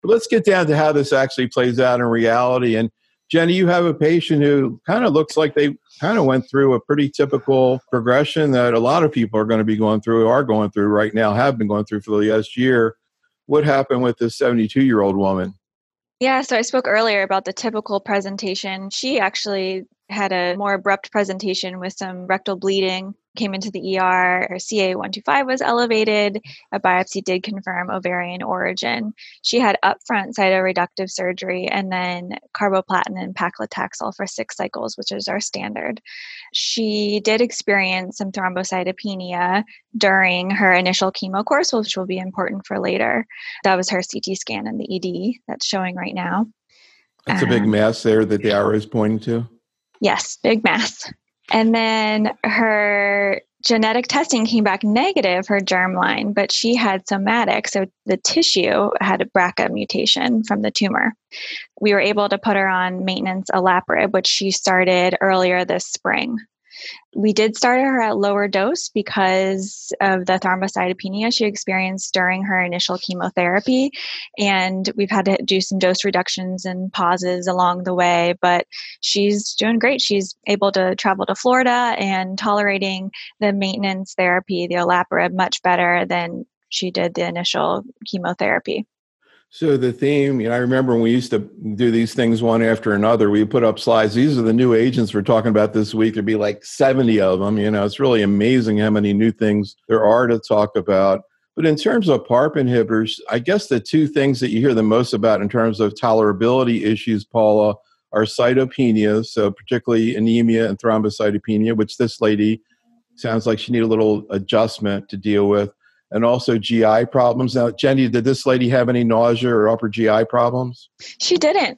But let's get down to how this actually plays out in reality. And Jenny, you have a patient who kind of looks like they kind of went through a pretty typical progression that a lot of people are going to be going through, are going through right now, have been going through for the last year. What happened with this 72-year-old woman? Yeah, so I spoke earlier about the typical presentation. She actually had a more abrupt presentation with some rectal bleeding, came into the ER. Her CA-125 was elevated. A biopsy did confirm ovarian origin. She had upfront cytoreductive surgery and then carboplatin and paclitaxel for 6 cycles, which is our standard. She did experience some thrombocytopenia during her initial chemo course, which will be important for later. That was her CT scan in the ED that's showing right now. That's a big mass there that the arrow is pointing to. Yes, big mass. And then her genetic testing came back negative, her germline, but she had somatic. So the tissue had a BRCA mutation from the tumor. We were able to put her on maintenance olaparib, which she started earlier this spring. We did start her at lower dose because of the thrombocytopenia she experienced during her initial chemotherapy. And we've had to do some dose reductions and pauses along the way, but she's doing great. She's able to travel to Florida and tolerating the maintenance therapy, the olaparib, much better than she did the initial chemotherapy. So the theme, I remember when we used to do these things one after another, we put up slides. These are the new agents we're talking about this week. There'd be like 70 of them. It's really amazing how many new things there are to talk about. But in terms of PARP inhibitors, I guess the two things that you hear the most about in terms of tolerability issues, Paula, are cytopenias, so particularly anemia and thrombocytopenia, which this lady sounds like she needed a little adjustment to deal with. And also GI problems. Now, Jenny, did this lady have any nausea or upper GI problems? She didn't.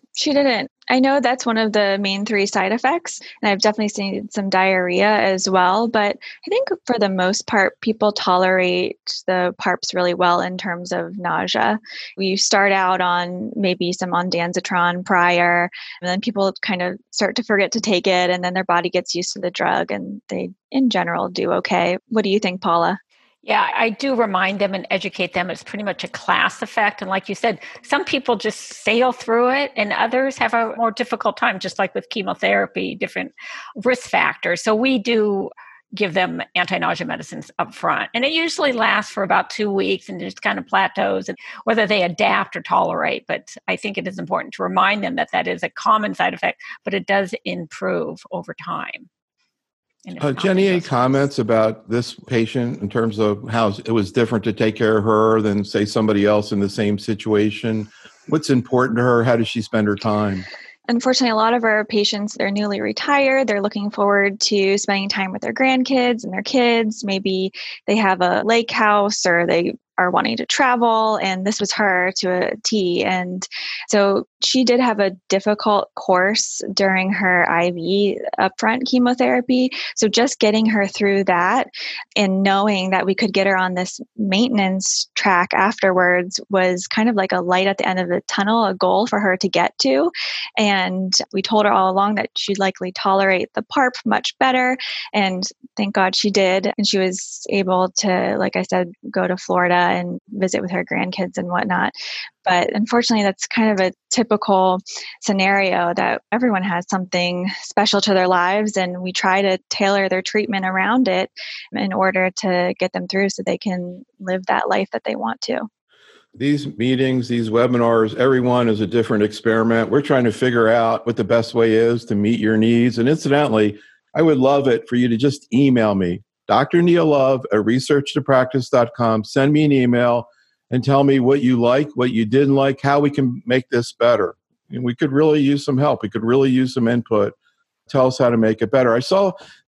I know that's one of the main 3 side effects, and I've definitely seen some diarrhea as well. But I think for the most part, people tolerate the PARPs really well in terms of nausea. We start out on maybe some ondansetron prior, and then people kind of start to forget to take it, and then their body gets used to the drug, and they, in general, do okay. What do you think, Paula? Yeah, I do remind them and educate them. It's pretty much a class effect. And like you said, some people just sail through it and others have a more difficult time, just like with chemotherapy, different risk factors. So we do give them anti-nausea medicines up front. And it usually lasts for about 2 weeks and just kind of plateaus, and whether they adapt or tolerate. But I think it is important to remind them that that is a common side effect, but it does improve over time. Jenny, any comments about this patient in terms of how it was different to take care of her than, say, somebody else in the same situation? What's important to her? How does she spend her time? Unfortunately, a lot of our patients, they're newly retired. They're looking forward to spending time with their grandkids and their kids. Maybe they have a lake house or they are wanting to travel, and this was her to a T. And so she did have a difficult course during her IV upfront chemotherapy. So just getting her through that and knowing that we could get her on this maintenance track afterwards was kind of like a light at the end of the tunnel, a goal for her to get to. And we told her all along that she'd likely tolerate the PARP much better. And thank God she did. And she was able to, like I said, go to Florida and visit with her grandkids and whatnot. But unfortunately, that's kind of a typical scenario that everyone has something special to their lives, and we try to tailor their treatment around it in order to get them through so they can live that life that they want to. These meetings, these webinars, everyone is a different experiment. We're trying to figure out what the best way is to meet your needs. And incidentally, I would love it for you to just email me, Dr. Neil Love at researchtopractice.com. Send me an email and tell me what you like, what you didn't like, how we can make this better. And we could really use some help. We could really use some input. Tell us how to make it better. I saw